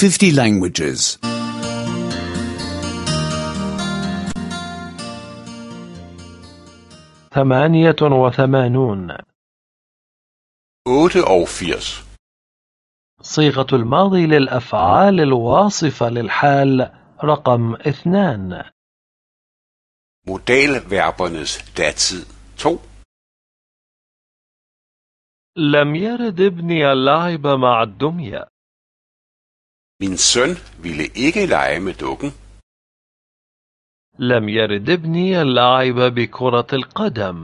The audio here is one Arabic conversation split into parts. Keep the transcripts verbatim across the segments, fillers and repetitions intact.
fifty languages. ثمانية وثمانون. otteogfirs. صيغة الماضي للأفعال الواصفة للحال رقم اثنان. Modalverbernes datid to. لم يرد ابني اللعب مع الدمية. Min søn ville ikke lege med dukken. لم يرد ابني اللعب بكرة القدم.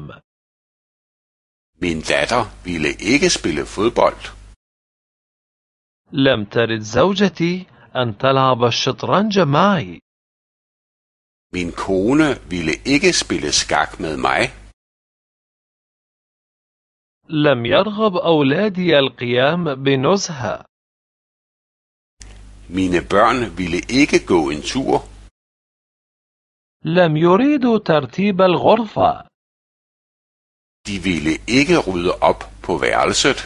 Min datter ville ikke spille fodbold. لم ترد زوجتي أن تلعب الشطرنج معي. Min kone ville ikke spille skak med mig. لم يرغب أولادي القيام بنزهة. Mine børn ville ikke gå en tur. لم يريدوا ترتيب الغرفة. De ville ikke rydde op på værelset.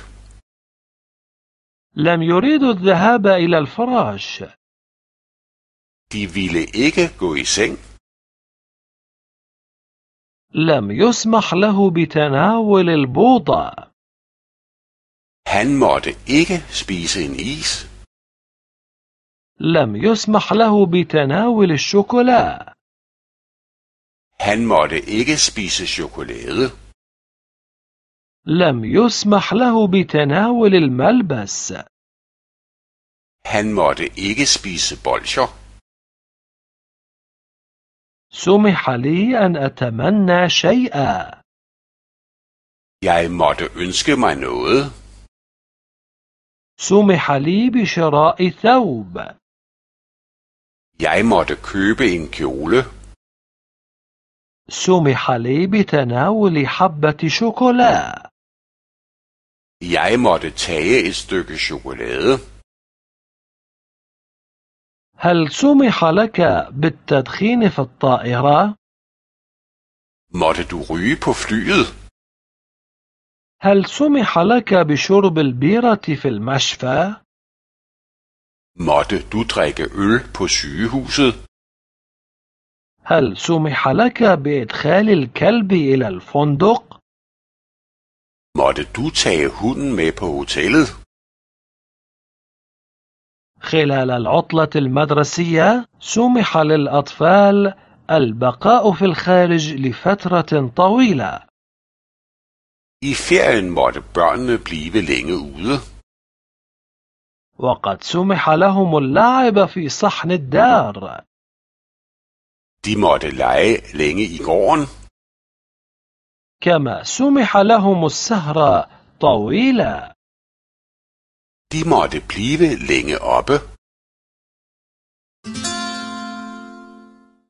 لم يريدوا الذهاب إلى الفراش. De ville ikke gå i seng. لم يسمح له بتناول البوضة. Han måtte ikke spise en is. لم يسمح له بتناول الشوكولا. Han måtte ikke spise chokolade. لم يسمح له بتناول الملبس. Han måtte ikke spise bolsjer. سمح لي أن أتمنى شيئا. Jeg måtte ønske mig noget. سمح لي بشراء ثوب. Jeg måtte købe en kjole. سمح لي بتناول حبة شوكولا. Jeg måtte tage et stykke chokolade. هل سمح لك بالتدخين في الطائرة؟ Måtte du ryge på flyet? هل سمح لك بشرب البيرة في المشفى؟ Måtte du drikke øl på sygehuset? هل سمح لك بإدخال الكلب إلى الفندق؟ Måtte du tage hunden med på hotellet? خلال العطلة المدرسية سمح للأطفال البقاء في الخارج لفترة طويلة. I ferien måtte børnene blive længe ude. وقد سمح لهم اللعب في صحن الدار. De måtte lege længe i gården. كما سمح لهم السهر طويلا. De måtte blive længe oppe.